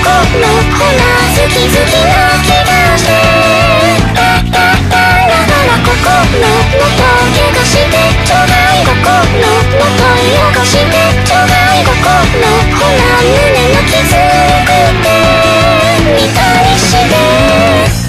ほら好き好きな気がしてだから心もっと怪我してちょうだい心もっと汚してちょうだい心ほら胸の傷くって見たりして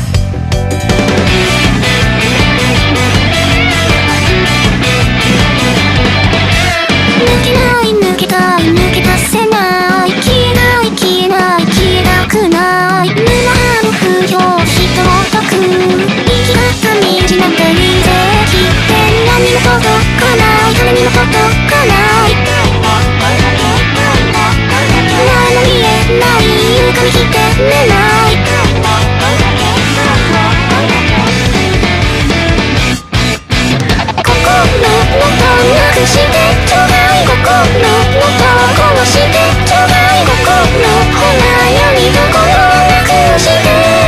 抜けたい抜け出せない消えない消えない消えたくない沼の不要人を解く生き方にじまっていてきって何も届かない誰にも届かない何も見えない床に来て寝ない心もっとなくしてちょうだい心もっと殺してちょうだい心ほら闇と心なくして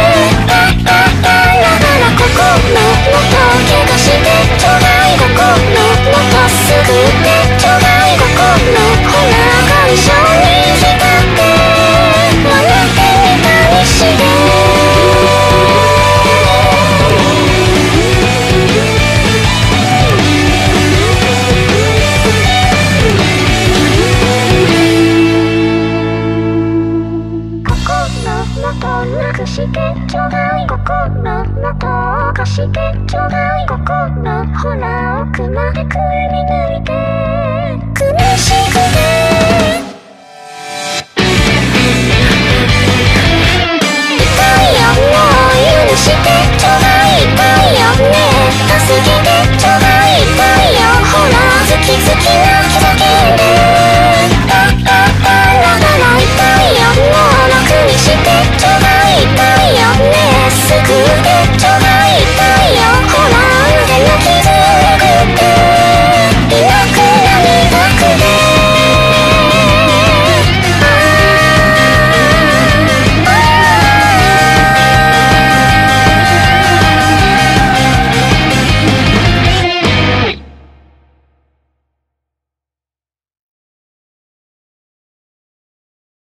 だから心もっと怪我してちょうだい心もっと救ってちょうだい心ほら感傷に浸って笑ってみたりしてなくしてちょうだい心もっと貸してちょうだい心ほら奥までくり抜